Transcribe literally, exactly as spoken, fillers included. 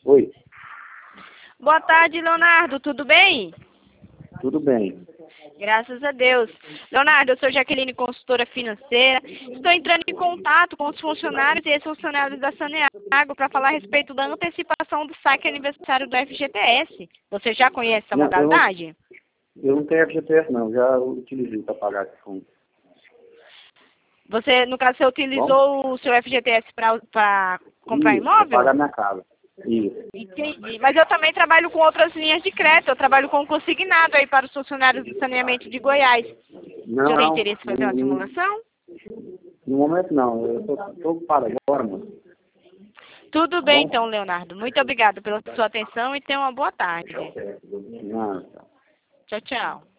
Oi, Boa tarde, Leonardo. Tudo bem? tudo bem. Graças a Deus. Leonardo, eu sou Jaqueline, consultora financeira. Estou entrando em contato com os funcionários e ex-funcionários da Saneago para falar a respeito da antecipação do saque aniversário do F G T S. Você já conhece essa Não, eu, não, modalidade? eu não tenho F G T S não, já utilizei para pagar esse fundo. Você, no caso, você utilizou o seu F G T S para comprar Isso, para imóvel? pagar minha casa. Isso. Entendi. Mas eu também trabalho com outras linhas de crédito. Eu trabalho com consignado aí para os funcionários do saneamento de Goiás. Não, O senhor tem não, interesse em fazer uma no, simulação? no momento não, eu estou ocupado agora, mano. Tudo Tá bem, bom? então, Leonardo. Muito obrigado pela sua atenção e tenha uma boa tarde. Não, tá. Tchau, tchau.